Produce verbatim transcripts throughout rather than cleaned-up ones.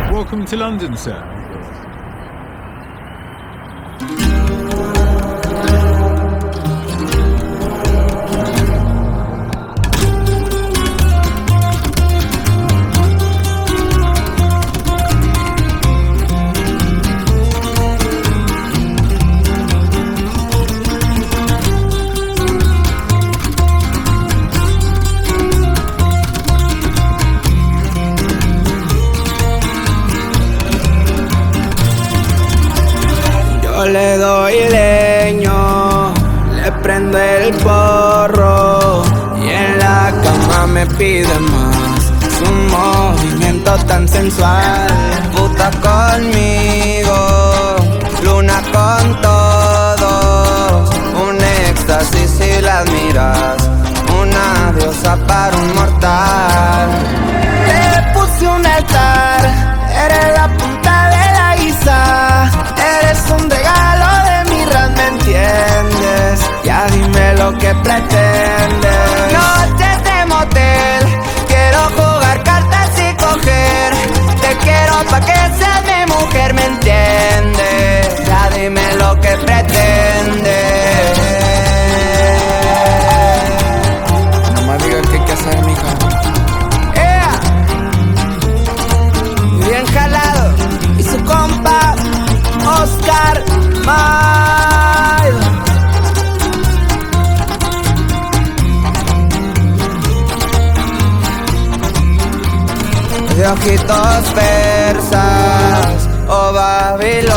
Welcome to London, sir. Yo le doy leño, le prendo el porro y en la cama me pide más. Su movimiento tan sensual, puta conmigo, luna con todo, un éxtasis si la miras, una diosa para un mortal. Le puse un altar, eres la punta de la guisa, eres un regalo de mi rap, ¿me entiendes? Ya dime lo que pretendes. Noches de motel, quiero jugar cartas y coger, te quiero pa' que seas mi mujer, ¿me entiendes? Ya dime lo que pretendes. No me digas qué hay que hacer, mija. Yeah. Bien jalado, y su compa Oscar Maid. De ojitos persas o babilonio,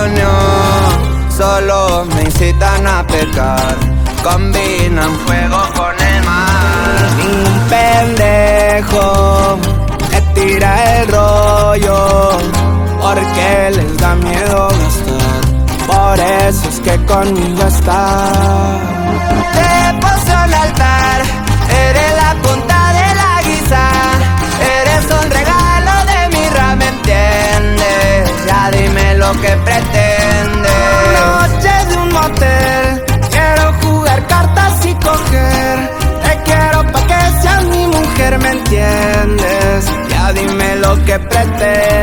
solo me incitan a pecar, combinan fuego con el mar. Un pendejo me tira el rollo porque les da miedo gastar, por eso es que conmigo está. Te puse al altar, eres la punta de la guisa, eres un regalo de mi rap, ¿me entiendes? Ya dime lo que pretendes. Noches de un motel, quiero jugar cartas y coger, te quiero pa' que seas mi mujer, ¿me entiendes? Ya dime lo que pretendes.